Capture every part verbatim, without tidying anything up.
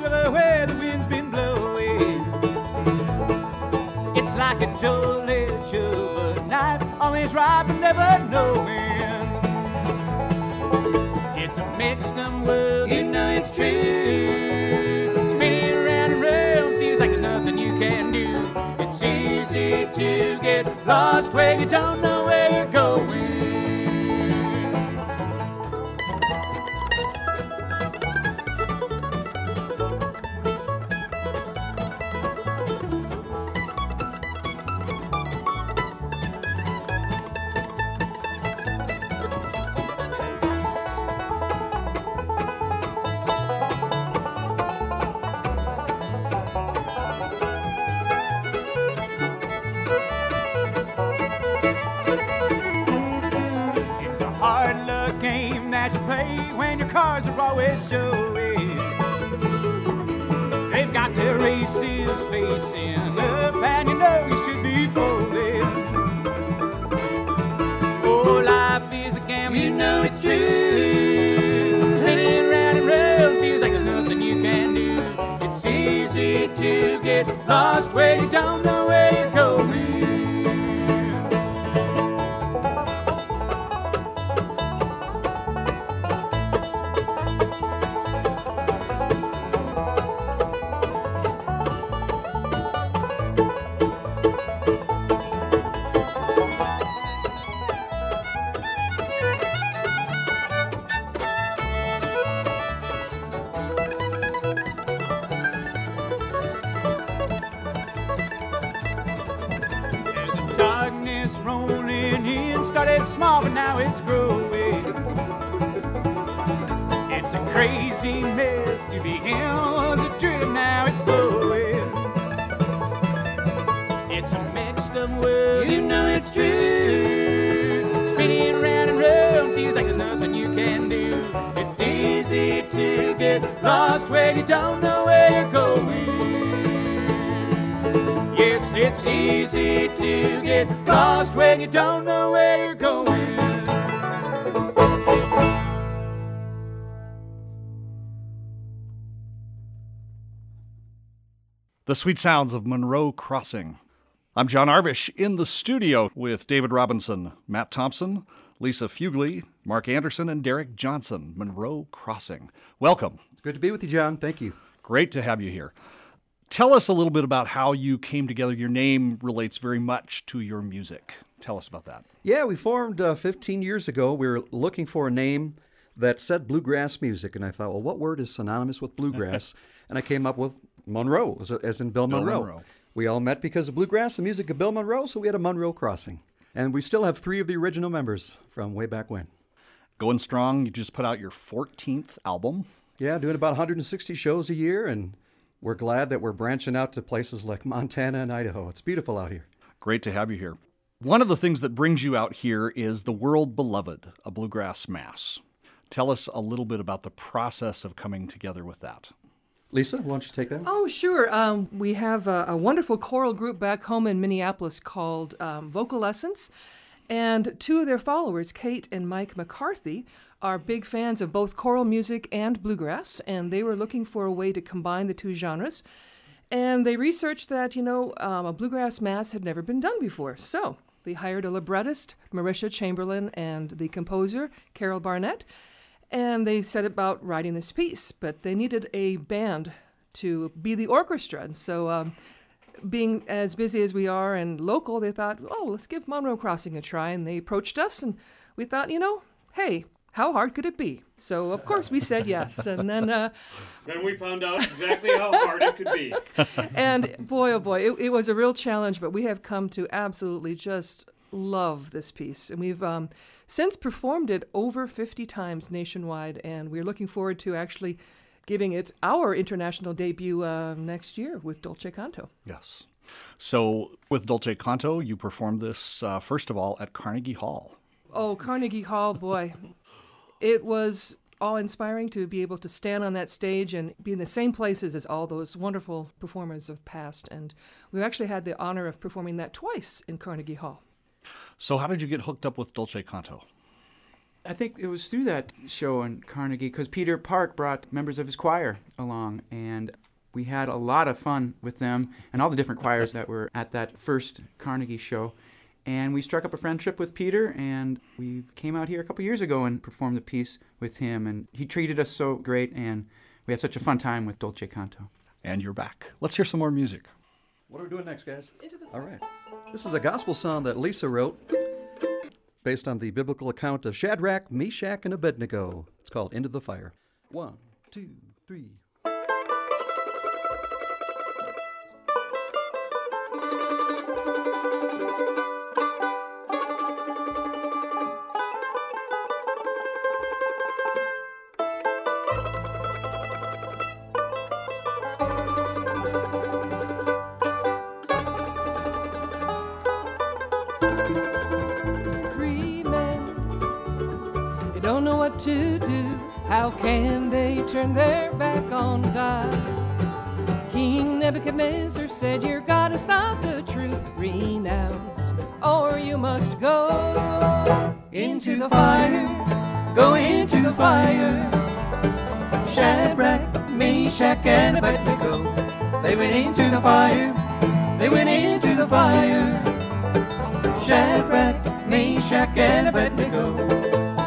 river where the wind's been blowing. It's like a dull edge of a knife, always right but never knowing. It's a mixed up world, you know it's true. Spinning around and round, feels like there's nothing you can do. It's easy to get lost where you don't know where you're going. Cars are always showing. They've got their races facing up, and you know you should be folding. Oh, life is a gamble, you know it's true. Spinning round and round, feels like there's nothing you can do. It's easy to get lost where you don't know where you're going. Small, but now it's growing. It's a crazy mess to be in. Was a drip, now it's flowing. It's a mixed up world, you know it's true. Spinning round and round, feels like there's nothing you can do. It's easy to get lost when you don't know where you're going. Yes, it's easy to get lost when you don't know where you're going. The sweet sounds of Monroe Crossing. I'm John Arvish in the studio with David Robinson, Matt Thompson, Lisa Fugly, Mark Anderson, and Derek Johnson. Monroe Crossing. Welcome. It's good to be with you, John. Thank you. Great to have you here. Tell us a little bit about how you came together. Your name relates very much to your music. Tell us about that. Yeah, we formed uh, fifteen years ago. We were looking for a name that said bluegrass music, and I thought, well, what word is synonymous with bluegrass? And I came up with Monroe, as, as in Bill, Bill Monroe. Monroe. We all met because of bluegrass, the music of Bill Monroe, so we had a Monroe Crossing. And we still have three of the original members from way back when. Going strong. You just put out your fourteenth album. Yeah, doing about one hundred sixty shows a year, and we're glad that we're branching out to places like Montana and Idaho. It's beautiful out here. Great to have you here. One of the things that brings you out here is the World Beloved, a bluegrass mass. Tell us a little bit about the process of coming together with that. Lisa, why don't you take that? Oh, sure. Um, we have a, a wonderful choral group back home in Minneapolis called um, Vocal Essence. And two of their followers, Kate and Mike McCarthy, are big fans of both choral music and bluegrass. And they were looking for a way to combine the two genres. And they researched that, you know, um, a bluegrass mass had never been done before. So they hired a librettist, Marisha Chamberlain, and the composer, Carol Barnett. And they set about writing this piece, but they needed a band to be the orchestra. And so um, being as busy as we are and local, they thought, oh, let's give Monroe Crossing a try. And they approached us, and we thought, you know, hey, how hard could it be? So, of course, we said yes. And then uh, then we found out exactly how hard it could be. And boy, oh boy, it, it was a real challenge, but we have come to absolutely just love this piece. And we've um, since performed it over fifty times nationwide, and we're looking forward to actually giving it our international debut uh, next year with Dolce Canto. Yes. So with Dolce Canto, you performed this, uh, first of all, at Carnegie Hall. Oh, Carnegie Hall, boy. It was awe-inspiring to be able to stand on that stage and be in the same places as all those wonderful performers of past. And we actually had the honor of performing that twice in Carnegie Hall. So how did you get hooked up with Dolce Canto? I think it was through that show in Carnegie because Peter Park brought members of his choir along, and we had a lot of fun with them and all the different choirs that were at that first Carnegie show. And we struck up a friendship with Peter, and we came out here a couple years ago and performed the piece with him, and he treated us so great, and we had such a fun time with Dolce Canto. And you're back. Let's hear some more music. What are we doing next, guys? Into the All right. This is a gospel song that Lisa wrote based on the biblical account of Shadrach, Meshach, and Abednego. It's called Into the Fire. One, two, three. To do, how can they turn their back on God? King Nebuchadnezzar said, your God is not the truth. Renounce, or you must go into the fire. Go into the fire. Shadrach, Meshach, and Abednego, they went into the fire. They went into the fire. Shadrach, Meshach, and Abednego.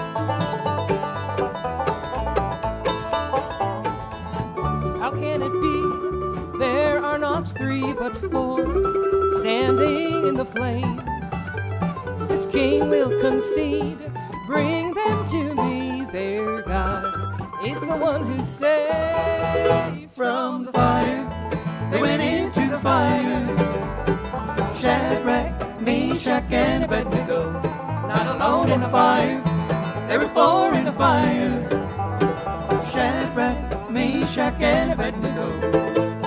Three but four standing in the flames. This king will concede, bring them to me. Their God is the one who saves from the fire. They went into the fire. Shadrach, Meshach, and Abednego, not alone in the fire. There were four in the fire. Shadrach, Meshach, and Abednego.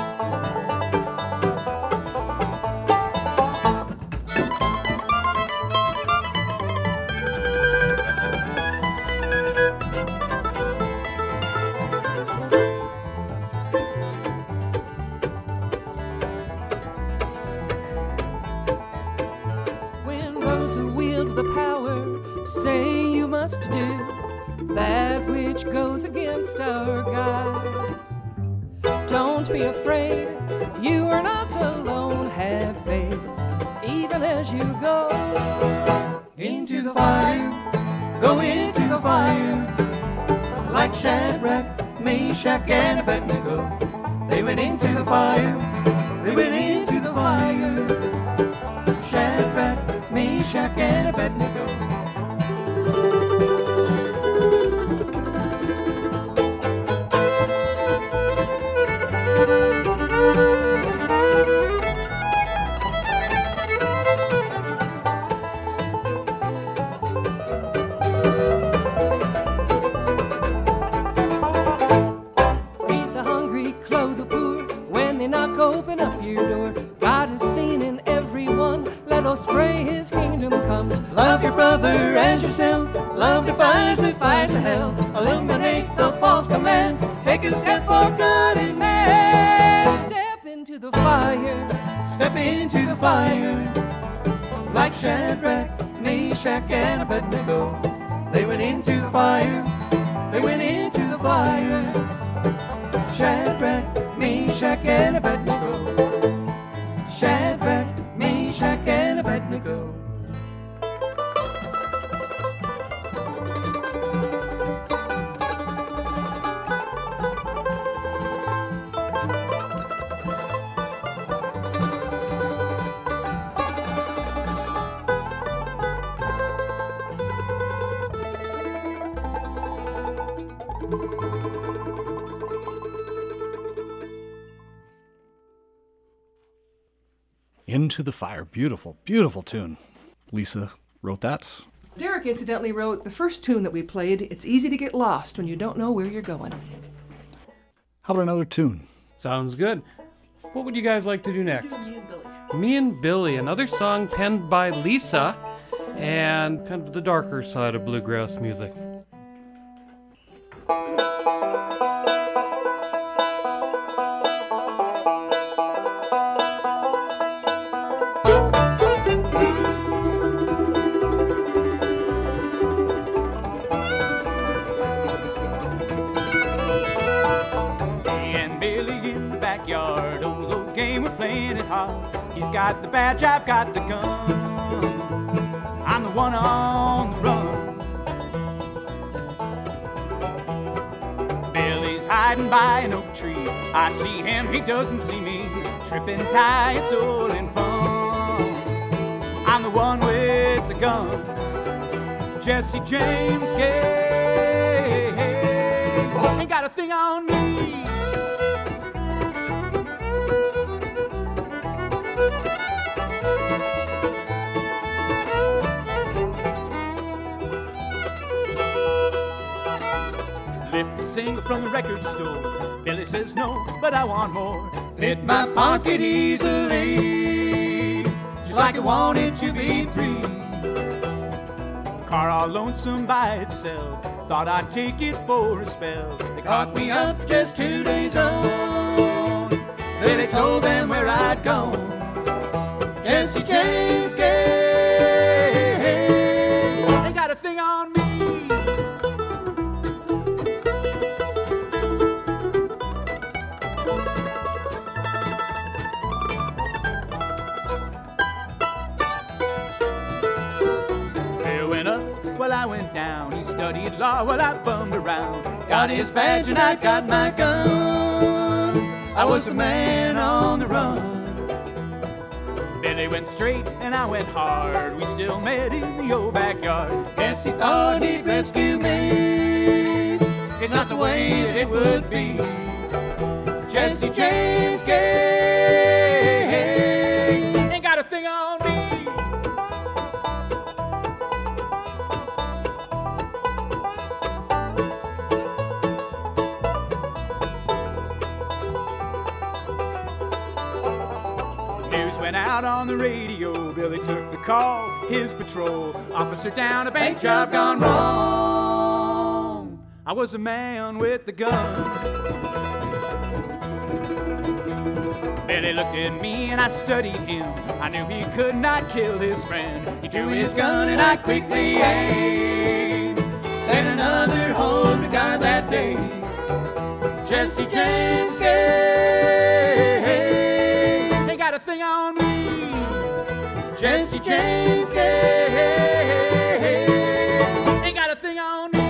Goes against our God. Don't be afraid, you are not alone. Have faith, even as you go into the fire. Go into the fire. Like Shadrach, Meshach, and Abednego, they went into the fire. They went into the fire. Shadrach, Meshach, and Abednego. And Abednego, they went into the fire. They went into the fire. Shadrach, Meshach, and Abednego. Shadrach, Meshach, and Abednego. Into the Fire. Beautiful, beautiful tune. Lisa wrote that. Derek incidentally wrote the first tune that we played. It's easy to get lost when you don't know where you're going. How about another tune? Sounds good. What would you guys like to do next? Do Me and Billy. Me and Billy, another song penned by Lisa, and kind of the darker side of bluegrass music. He's got the badge, I've got the gun. I'm the one on the run. Billy's hiding by an oak tree. I see him, he doesn't see me. Tripping tie, it's all in fun. I'm the one with the gun. Jesse James Gay. Ain't got a thing on me. Lift a single from the record store. Billy says no, but I want more. Fit my pocket easily, just like I wanted to be free. Car all lonesome by itself, thought I'd take it for a spell. They caught me up just two days on. Billy told them where I'd gone. Jesse James Gay. Ain't got a thing on me. I went down, he studied law while I bummed around. Got his badge and I got my gun. I was a man on the run. Billy went straight and I went hard. We still met in the old backyard. Guess he thought he'd rescue me. It's not the way that it would be. Jesse James Gay. Ain't got a thing on me. Went out on the radio, Billy took the call, his patrol officer down, a bank job gone wrong. I was a man with the gun. Billy looked at me and I studied him. I knew he could not kill his friend. He drew his gun and I quickly aimed. Sent another home to die that day. Jesse James Gay. Ain't got a thing on me. Jesse James Gay. Ain't got a thing on me.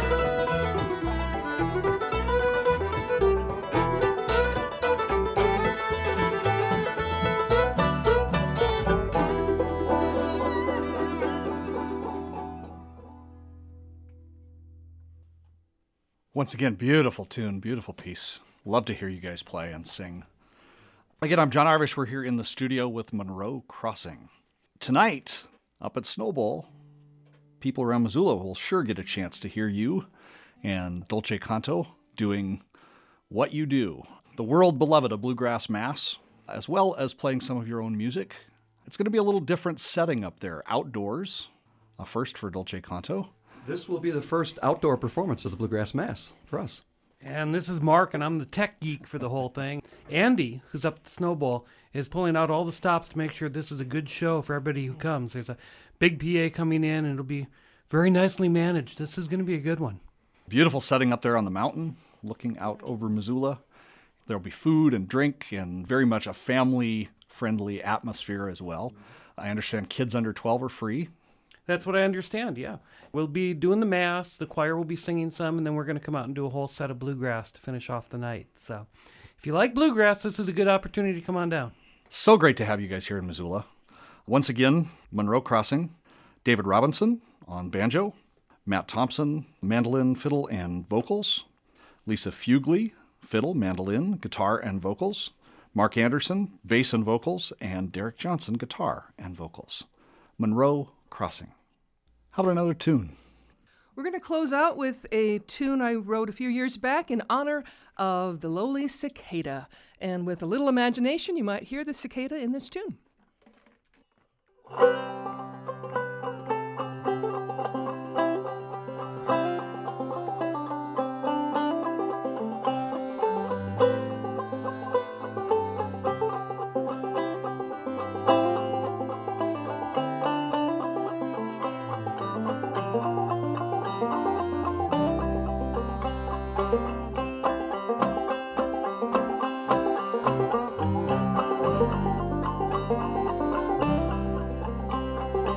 Once again, beautiful tune, beautiful piece. Love to hear you guys play and sing. Again, I'm John Arvish. We're here in the studio with Monroe Crossing. Tonight, up at Snowball, people around Missoula will sure get a chance to hear you and Dolce Canto doing what you do. The world beloved of Bluegrass Mass, as well as playing some of your own music. It's going to be a little different setting up there. Outdoors, a first for Dolce Canto. This will be the first outdoor performance of the Bluegrass Mass for us. And this is Mark, and I'm the tech geek for the whole thing. Andy, who's up at the Snowball, is pulling out all the stops to make sure this is a good show for everybody who comes. There's a big P A coming in, and it'll be very nicely managed. This is going to be a good one. Beautiful setting up there on the mountain, looking out over Missoula. There'll be food and drink and very much a family-friendly atmosphere as well. I understand kids under twelve are free. That's what I understand, yeah. We'll be doing the Mass, the choir will be singing some, and then we're going to come out and do a whole set of bluegrass to finish off the night. So if you like bluegrass, this is a good opportunity to come on down. So great to have you guys here in Missoula. Once again, Monroe Crossing, David Robinson on banjo, Matt Thompson, mandolin, fiddle, and vocals, Lisa Fugly, fiddle, mandolin, guitar, and vocals, Mark Anderson, bass and vocals, and Derek Johnson, guitar and vocals. Monroe Crossing. How about another tune? We're going to close out with a tune I wrote a few years back in honor of the lowly cicada. And with a little imagination, you might hear the cicada in this tune.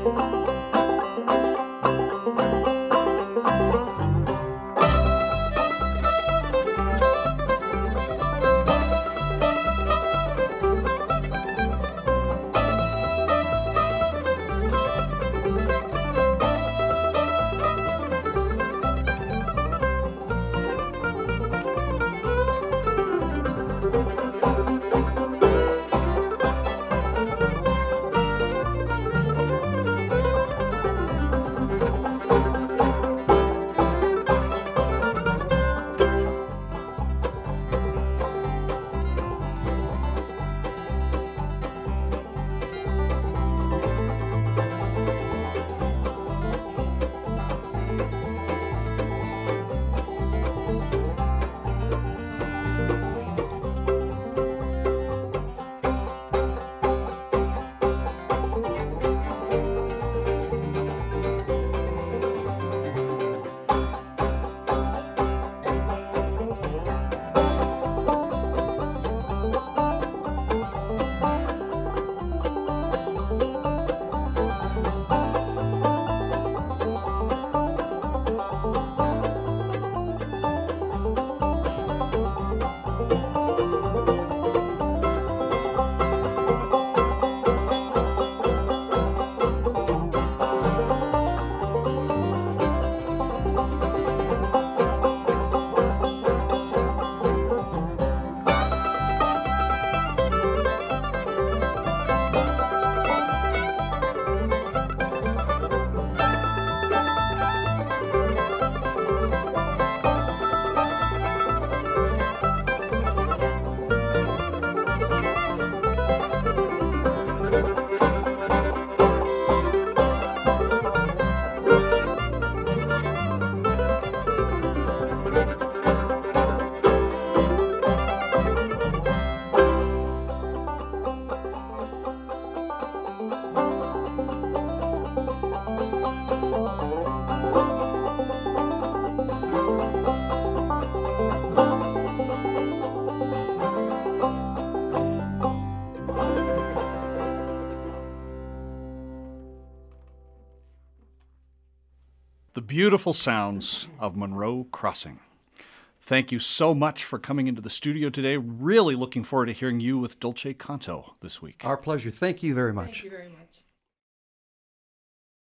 The beautiful sounds of Monroe Crossing. Thank you so much for coming into the studio today. Really looking forward to hearing you with Dolce Canto this week. Our pleasure. Thank you very much. Thank you very much.